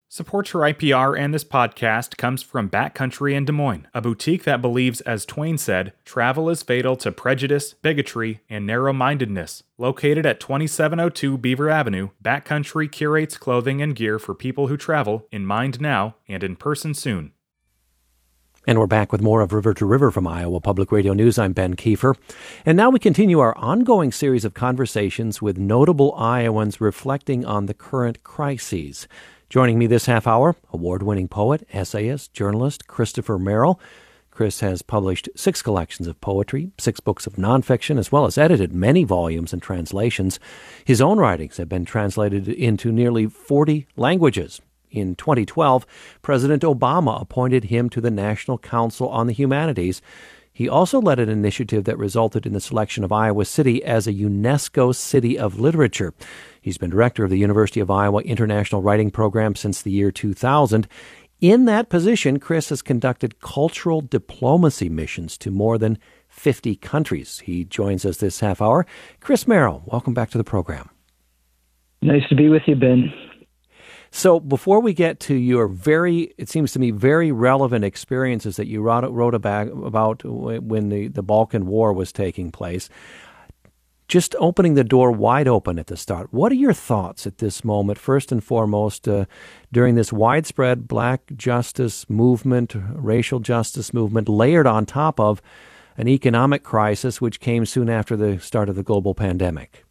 Support for IPR and this podcast comes from Backcountry in Des Moines, a boutique that believes, as Twain said, travel is fatal to prejudice, bigotry, and narrow-mindedness. Located at 2702 Beaver Avenue, Backcountry curates clothing and gear for people who travel, in mind now and in person soon. And we're back with more of River to River from Iowa Public Radio News. I'm Ben Kiefer. And now we continue our ongoing series of conversations with notable Iowans reflecting on the current crises. Joining me this half hour, award-winning poet, essayist, journalist Christopher Merrill. Chris has published 6 collections of poetry, 6 books of nonfiction, as well as edited many volumes and translations. His own writings have been translated into nearly 40 languages. In 2012, President Obama appointed him to the National Council on the Humanities. He also led an initiative that resulted in the selection of Iowa City as a UNESCO City of Literature. He's been director of the University of Iowa International Writing Program since the year 2000. In that position, Chris has conducted cultural diplomacy missions to more than 50 countries. He joins us this half hour. Chris Merrill, welcome back to the program. Nice to be with you, Ben. So before we get to your it seems to me, very relevant experiences that you wrote about when the Balkan War was taking place, just opening the door wide open at the start, what are your thoughts at this moment, first and foremost, during this widespread black justice movement, racial justice movement, layered on top of an economic crisis which came soon after the start of the global pandemic?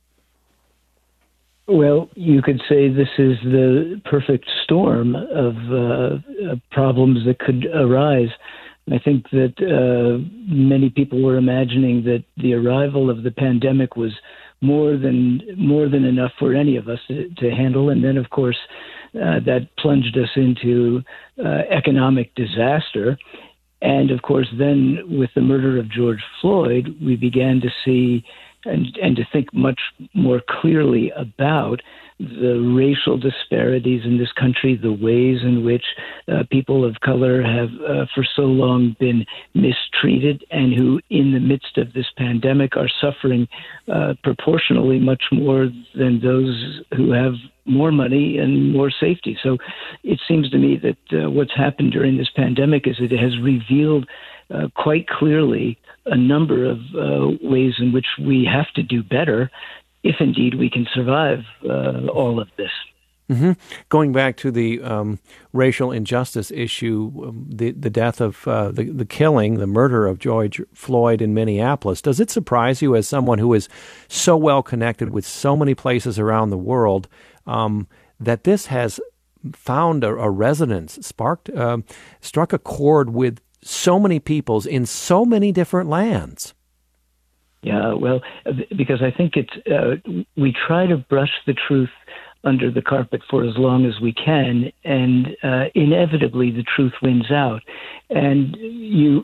Well, you could say this is the perfect storm of problems that could arise. I think that many people were imagining that the arrival of the pandemic was more than enough for any of us to handle. And then, of course, that plunged us into economic disaster. And, of course, then with the murder of George Floyd, we began to see and to think much more clearly about the racial disparities in this country, the ways in which people of color have for so long been mistreated and who in the midst of this pandemic are suffering proportionally much more than those who have more money and more safety. So it seems to me that what's happened during this pandemic is it has revealed quite clearly a number of ways in which we have to do better if indeed we can survive all of this. Mm-hmm. Going back to the racial injustice issue, the death of the killing, the murder of George Floyd in Minneapolis, does it surprise you as someone who is so well connected with so many places around the world that this has found a resonance, struck a chord with so many peoples in so many different lands? Yeah, well, because I think we try to brush the truth under the carpet for as long as we can, and inevitably the truth wins out. And in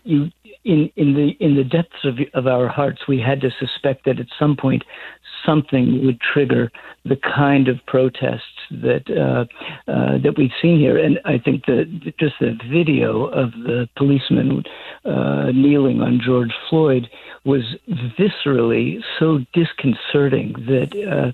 the depths of our hearts, we had to suspect that at some point something would trigger the kind of protests that we've seen here. And I think that just the video of the policeman kneeling on George Floyd was viscerally so disconcerting that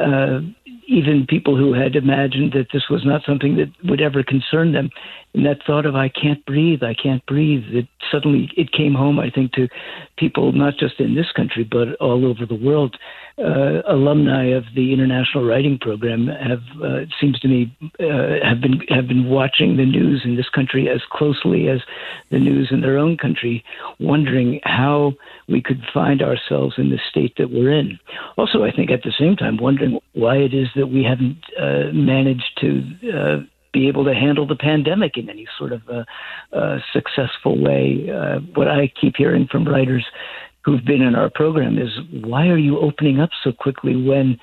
even people who had imagined that this was not something that would ever concern them, and that thought of I can't breathe, it suddenly came home, I think, to people not just in this country but all over the world. Alumni of the International Writing Program it seems to me, have been watching the news in this country as closely as the news in their own country, wondering how we could find ourselves in the state that we're in. Also, I think at the same time, wondering why it is that we haven't managed to be able to handle the pandemic in any sort of successful way. What I keep hearing from writers who've been in our program is, why are you opening up so quickly when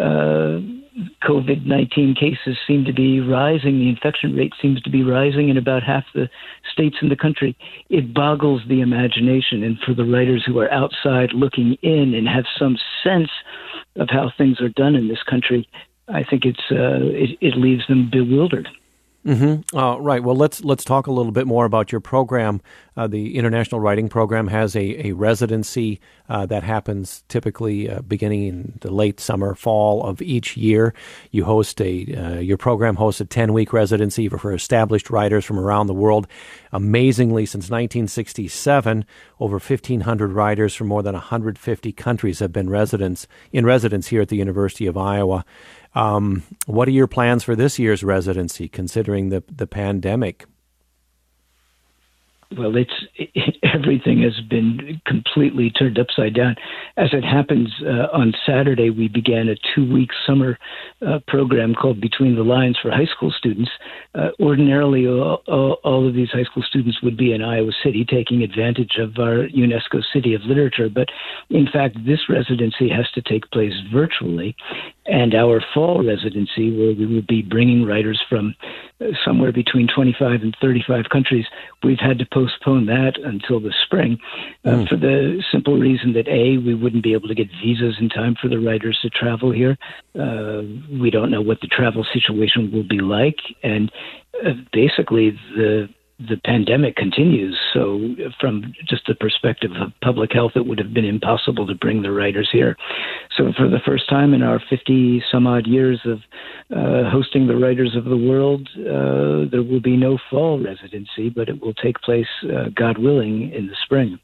COVID-19 cases seem to be rising, the infection rate seems to be rising in about half the states in the country? It boggles the imagination. And for the writers who are outside looking in and have some sense of how things are done in this country, I think it leaves them bewildered. Right. Well, let's talk a little bit more about your program. The International Writing Program has a residency that happens typically beginning in the late summer, fall of each year. You host your program hosts a 10-week residency for established writers from around the world. Amazingly, since 1967, over 1,500 writers from more than 150 countries have been in residence here at the University of Iowa. What are your plans for this year's residency, considering the pandemic? Well, everything has been completely turned upside down. As it happens, on Saturday, we began a 2-week summer program called Between the Lines for high school students. Ordinarily, all of these high school students would be in Iowa City taking advantage of our UNESCO City of Literature. But in fact, this residency has to take place virtually. And our fall residency, where we will be bringing writers from somewhere between 25 and 35 countries, we've had to postpone that until the spring for the simple reason that, A, we wouldn't be able to get visas in time for the writers to travel here. We don't know what the travel situation will be like. And basically, the pandemic continues. So from just the perspective of public health, it would have been impossible to bring the writers here. So for the first time in our 50 some odd years of hosting the writers of the world, there will be no fall residency, but it will take place, God willing, in the spring.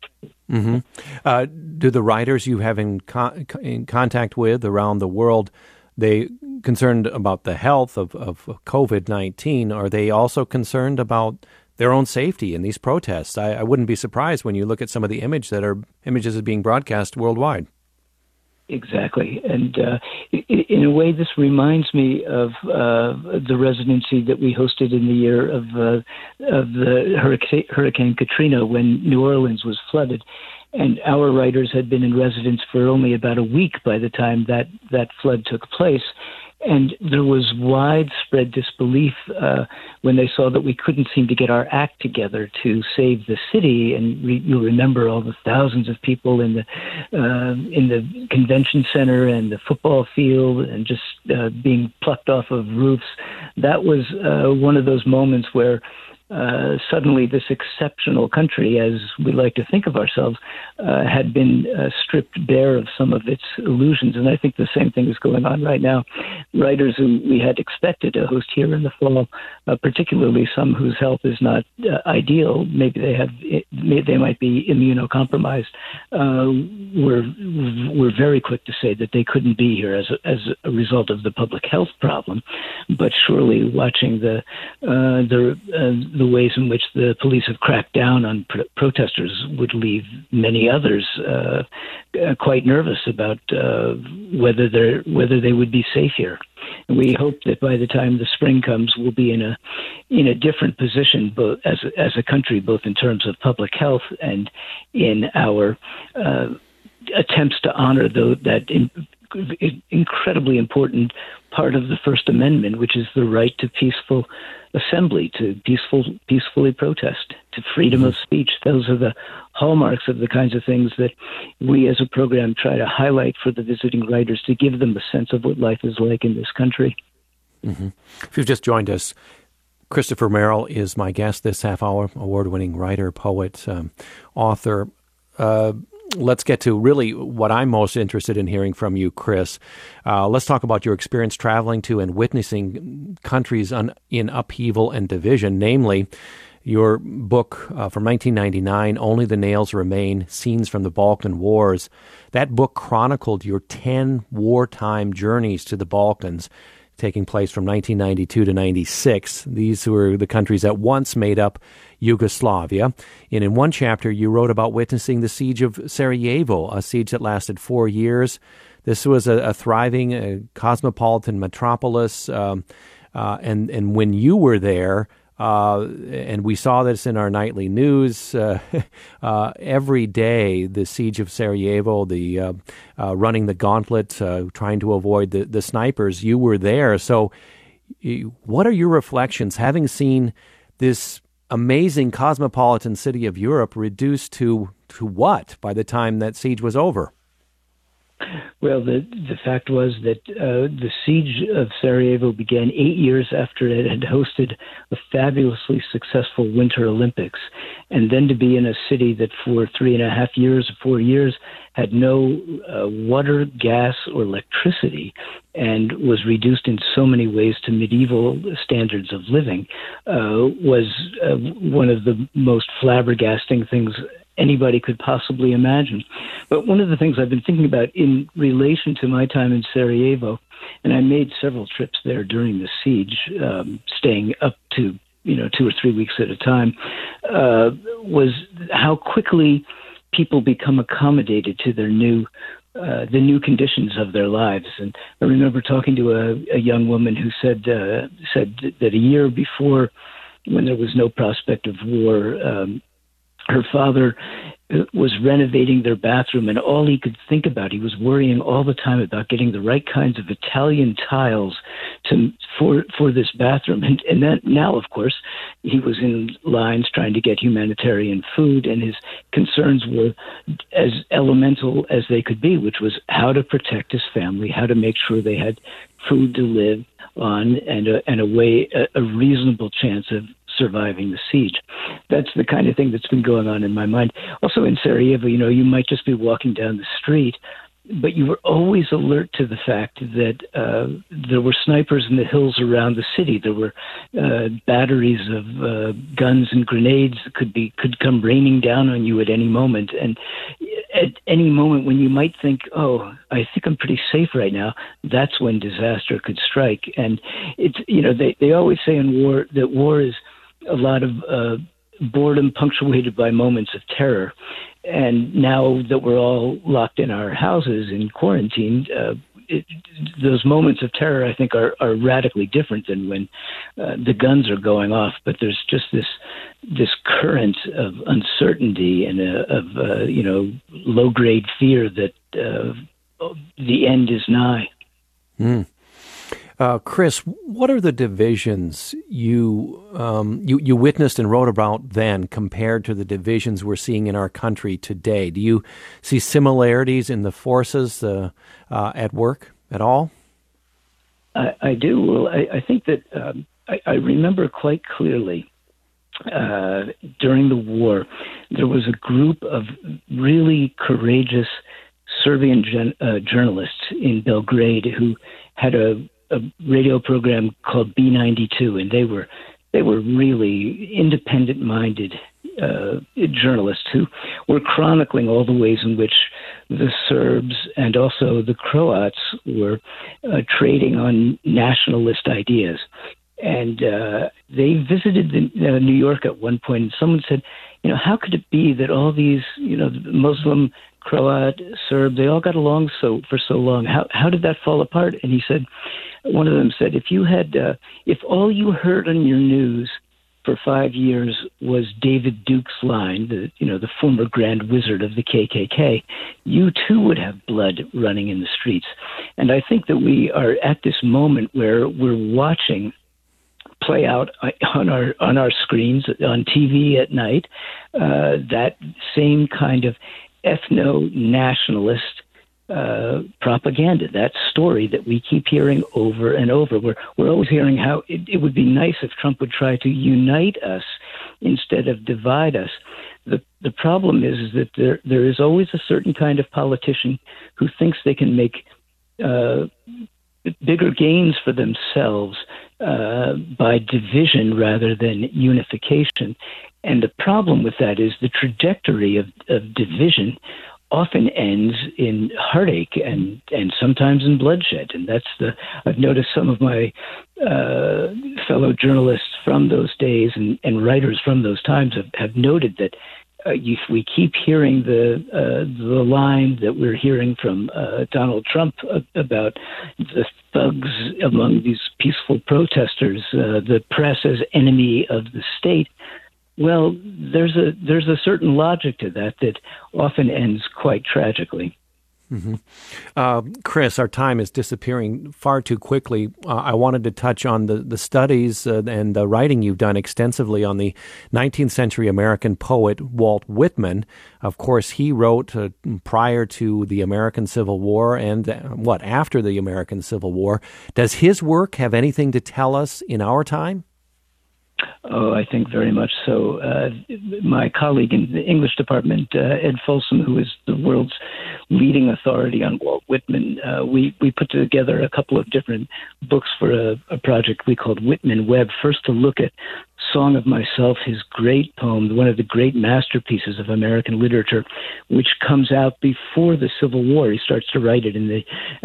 Do the writers you have in contact with around the world, they concerned about the health of COVID-19? Are they also concerned about their own safety in these protests? I wouldn't be surprised when you look at some of the images that are being broadcast worldwide. Exactly. And in a way, this reminds me of the residency that we hosted in the year of the Hurricane Katrina, when New Orleans was flooded. And our writers had been in residence for only about a week by the time that flood took place. And there was widespread disbelief when they saw that we couldn't seem to get our act together to save the city. And you'll remember all the thousands of people in the convention center and the football field and just being plucked off of roofs. That was one of those moments where suddenly this exceptional country, as we like to think of ourselves, had been stripped bare of some of its illusions. And I think the same thing is going on right now. Writers who we had expected to host here in the fall, particularly some whose health is not ideal, maybe they might be immunocompromised, were very quick to say that they couldn't be here as a result of the public health problem. But surely watching the ways in which the police have cracked down on protesters would leave many others quite nervous about whether they would be safe here. And we hope that by the time the spring comes, we'll be in a different position, both as a country, both in terms of public health and in our attempts to honor that incredibly important part of the First Amendment, which is the right to peaceful assembly, to peacefully protest, to freedom of speech. Those are the hallmarks of the kinds of things that we as a program try to highlight for the visiting writers, to give them a sense of what life is like in this country. If you've just joined us, Christopher Merrill is my guest this half hour, award-winning writer, poet, author. Let's get to really what I'm most interested in hearing from you, Chris. Let's talk about your experience traveling to and witnessing countries in upheaval and division, namely your book from 1999, Only the Nails Remain, Scenes from the Balkan Wars. That book chronicled your 10 wartime journeys to the Balkans, taking place from 1992 to 96. These were the countries that once made up Yugoslavia. And in one chapter, you wrote about witnessing the siege of Sarajevo, a siege that lasted 4 years. This was a thriving cosmopolitan metropolis. And when you were there, and we saw this in our nightly news every day, the siege of Sarajevo, the running the gauntlet, trying to avoid the snipers. You were there. So what are your reflections, having seen this amazing cosmopolitan city of Europe reduced to what by the time that siege was over? Well, the fact was that the siege of Sarajevo began 8 years after it had hosted a fabulously successful Winter Olympics. And then to be in a city that for 3.5 years, 4 years, had no water, gas, or electricity, and was reduced in so many ways to medieval standards of living, was one of the most flabbergasting things anybody could possibly imagine. But one of the things I've been thinking about in relation to my time in Sarajevo, and I made several trips there during the siege, staying up to 2 or 3 weeks at a time, was how quickly people become accommodated to their the new conditions of their lives. And I remember talking to a young woman who said that a year before, when there was no prospect of war, her father was renovating their bathroom, and all he could think about, he was worrying all the time about getting the right kinds of Italian tiles for this bathroom. And that now, of course, he was in lines trying to get humanitarian food, and his concerns were as elemental as they could be, which was how to protect his family, how to make sure they had food to live on, and a reasonable chance of surviving the siege. That's the kind of thing that's been going on in my mind. Also in Sarajevo, you might just be walking down the street, but you were always alert to the fact that there were snipers in the hills around the city. There were batteries of guns and grenades that could come raining down on you at any moment. And at any moment when you might think, oh, I think I'm pretty safe right now, that's when disaster could strike. And it's, they always say in war that war is a lot of boredom punctuated by moments of terror. And now that we're all locked in our houses in quarantine, those moments of terror, I think, are radically different than when the guns are going off. But there's just this current of uncertainty and of low-grade fear that the end is nigh. Mm. Chris, what are the divisions you witnessed and wrote about then compared to the divisions we're seeing in our country today? Do you see similarities in the forces at work at all? I do. Well, I think that I remember quite clearly during the war, there was a group of really courageous Serbian journalists in Belgrade who had a radio program called B92, and they were really independent-minded journalists who were chronicling all the ways in which the Serbs and also the Croats were trading on nationalist ideas. And they visited New York at one point, and someone said, how could it be that all these, Muslim, Croat, Serb, they all got along for so long? How did that fall apart? And he said, one of them said, if all you heard on your news for 5 years was David Duke's line, the former Grand Wizard of the KKK, you too would have blood running in the streets. And I think that we are at this moment where we're watching play out on our screens on TV at night that same kind of ethno-nationalist propaganda, that story that we keep hearing over and over. We're always hearing how it would be nice if Trump would try to unite us instead of divide us. The problem is that there is always a certain kind of politician who thinks they can make bigger gains for themselves by division rather than unification. And the problem with that is the trajectory of division often ends in heartache and sometimes in bloodshed. And I've noticed some of my fellow journalists from those days and writers from those times have noted that if we keep hearing the line that we're hearing from Donald Trump about the thugs among these peaceful protesters, the press as enemy of the state, well, there's a certain logic to that often ends quite tragically. Chris, our time is disappearing far too quickly. I wanted to touch on the studies and the writing you've done extensively on the 19th century American poet Walt Whitman. Of course, he wrote prior to the American Civil War and after the American Civil War. Does his work have anything to tell us in our time? Oh, I think very much so. My colleague in the English department, Ed Folsom, who is the world's leading authority on Walt Whitman, we put together a couple of different books for a project we called Whitman Web. First, to look at Song of Myself, his great poem, one of the great masterpieces of American literature, which comes out before the Civil War. He starts to write it in the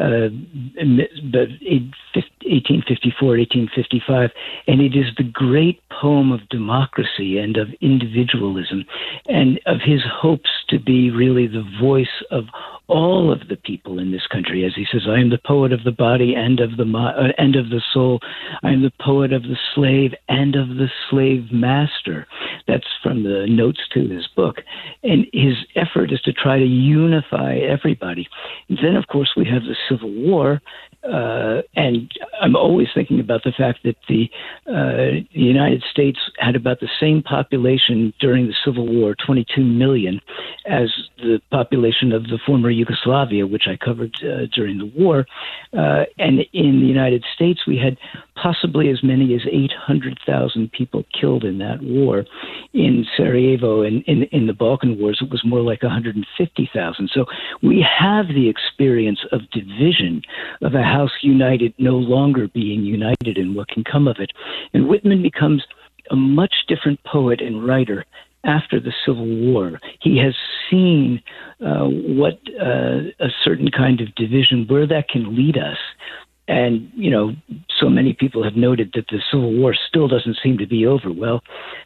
1854, 1855, and it is the great poem of democracy and of individualism and of his hopes to be really the voice of all of the people in this country. As he says, I am the poet of the body and of the soul. I am the poet of the slave and of the slave master. That's from the notes to his book. And his effort is to try to unify everybody. And then, of course, we have the Civil War. And I'm always thinking about the fact that the United States had about the same population during the Civil War, 22 million, as the population of the former Yugoslavia, which I covered during the war. And in the United States, we had possibly as many as 800,000 people killed in that war. In Sarajevo and in the Balkan Wars, it was more like 150,000. So we have the experience of division, of a house united no longer being united, and what can come of it. And Whitman becomes a much different poet and writer after the Civil War. He has seen what a certain kind of division, where that can lead us. And, you know, so many people have noted that the Civil War still doesn't seem to be over. Well,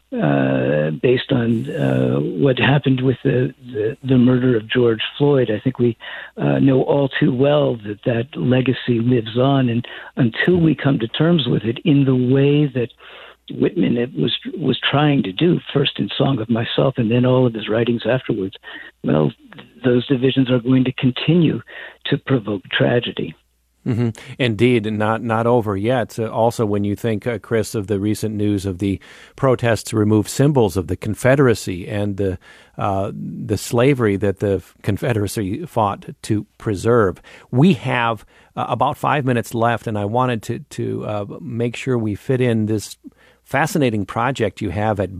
based on what happened with the murder of George Floyd, I think we know all too well that legacy lives on. And until we come to terms with it in the way that Whitman was trying to do, first in Song of Myself and then all of his writings afterwards, well, those divisions are going to continue to provoke tragedy. Mm-hmm. Indeed, not over yet. Also, when you think, Chris, of the recent news of the protests to remove symbols of the Confederacy and the slavery that the Confederacy fought to preserve, we have about 5 minutes left, and I wanted to make sure we fit in this fascinating project you have at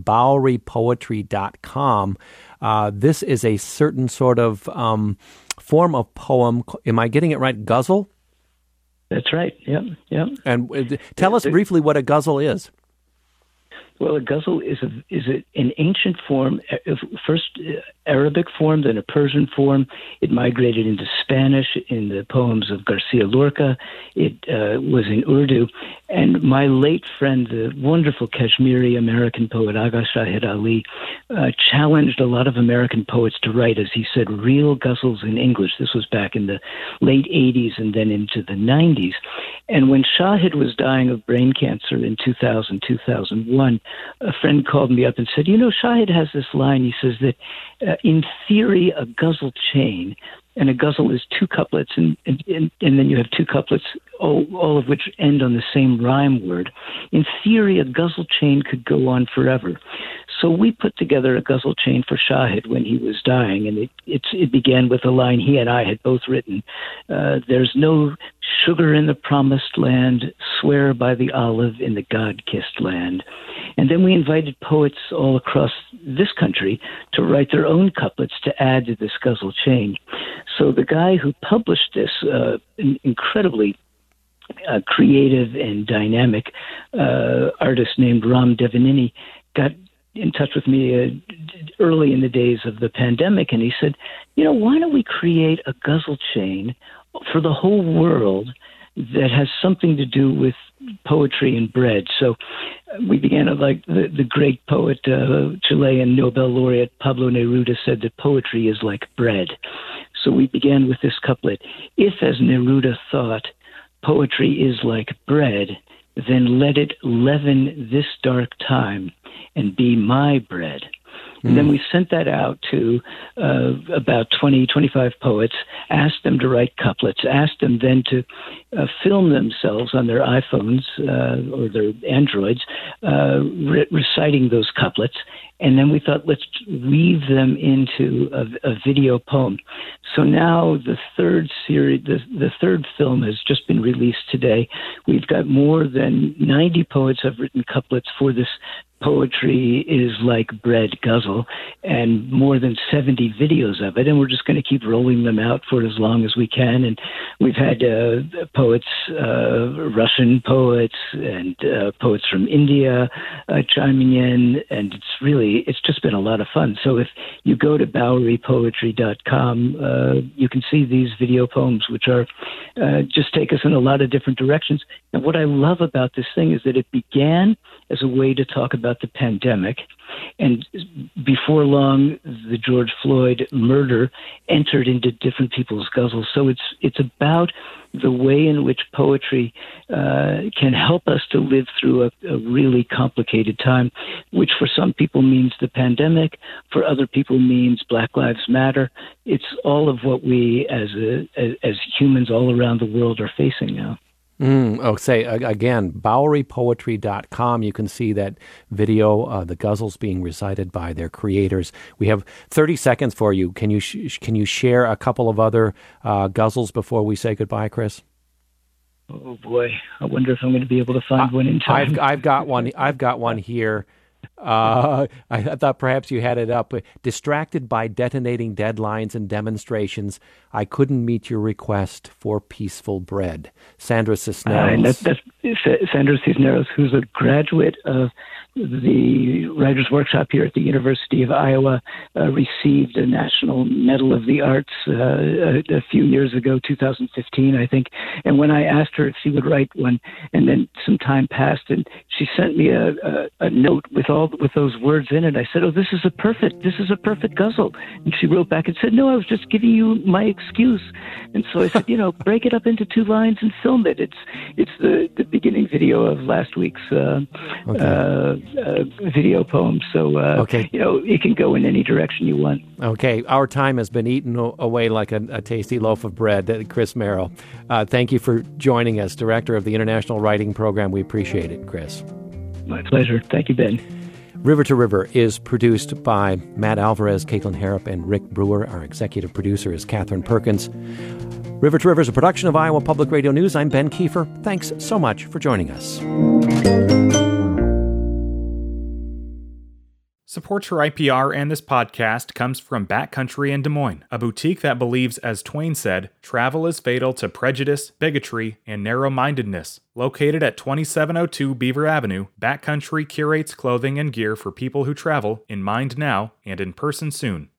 BoweryPoetry.com. This is a certain sort of form of poem. Am I getting it right? Guzzle? That's right. Yeah. And tell us briefly what a guzzle is. Well, a ghazal is an ancient form, first Arabic form, then a Persian form. It migrated into Spanish in the poems of Garcia Lorca. It was in Urdu. And my late friend, the wonderful Kashmiri American poet Agha Shahid Ali, challenged a lot of American poets to write, as he said, real ghazals in English. This was back in the late 80s and then into the 90s. And when Shahid was dying of brain cancer in 2000, 2001, a friend called me up and said, you know, Shahid has this line. He says that in theory, a ghazal chain, and a ghazal is two couplets, and then you have two couplets, all of which end on the same rhyme word. In theory, a ghazal chain could go on forever. So we put together a ghazal chain for Shahid when he was dying, and it began with a line he and I had both written. There's no sugar in the promised land, swear by the olive in the God-kissed land. And then we invited poets all across this country to write their own couplets to add to this ghazal chain. So the guy who published this, incredibly creative and dynamic artist named Ram Devanini, got in touch with me early in the days of the pandemic, and he said, you know, why don't we create a ghazal chain for the whole world that has something to do with poetry and bread? So we began like the great poet, Chilean Nobel laureate Pablo Neruda said that poetry is like bread. So we began with this couplet: if, as Neruda thought, poetry is like bread, then let it leaven this dark time and be my bread. And then we sent that out to about 20, 25 poets, asked them to write couplets, asked them then to film themselves on their iPhones or their Androids reciting those couplets. And then we thought, let's weave them into a video poem. So now the third series, the third film has just been released today. We've got more than 90 poets have written couplets for this Poetry is Like Bread guzzle, and more than 70 videos of it, and we're just going to keep rolling them out for as long as we can. And we've had poets, Russian poets, and poets from India chiming in, and it's just been a lot of fun. So if you go to BoweryPoetry.com, you can see these video poems, which are just take us in a lot of different directions. And what I love about this thing is that it began as a way to talk about the pandemic, and before long, the George Floyd murder entered into different people's guzzles. So it's about the way in which poetry can help us to live through a really complicated time, which for some people means the pandemic, for other people means Black Lives Matter. It's all of what we as humans all around the world are facing now. Again, BoweryPoetry.com. You can see that video, the guzzles being recited by their creators. We have 30 seconds for you. Can you share a couple of other guzzles before we say goodbye, Chris? Oh boy, I wonder if I'm going to be able to find one in time. I've got one here. I thought perhaps you had it up. Distracted by detonating deadlines and demonstrations, I couldn't meet your request for peaceful bread. Sandra Cisneros. That's Sandra Cisneros, who's a graduate of the Writers' Workshop here at the University of Iowa, received a National Medal of the Arts a few years ago, 2015, I think. And when I asked her if she would write one, and then some time passed, and she sent me a note with those words in it. I said, "Oh, this is a perfect guzzle." And she wrote back and said, "No, I was just giving you my excuse." And so I said, break it up into 2 lines and film it. It's the beginning video of last week's video poem. So, it can go in any direction you want. Okay. Our time has been eaten away like a tasty loaf of bread. Chris Merrill, thank you for joining us, Director of the International Writing Program. We appreciate it, Chris. My pleasure. Thank you, Ben. River to River is produced by Matt Alvarez, Caitlin Harrop, and Rick Brewer. Our executive producer is Catherine Perkins. River to River is a production of Iowa Public Radio News. I'm Ben Kiefer. Thanks so much for joining us. Support for IPR and this podcast comes from Backcountry in Des Moines, a boutique that believes, as Twain said, travel is fatal to prejudice, bigotry, and narrow-mindedness. Located at 2702 Beaver Avenue, Backcountry curates clothing and gear for people who travel in mind now and in person soon.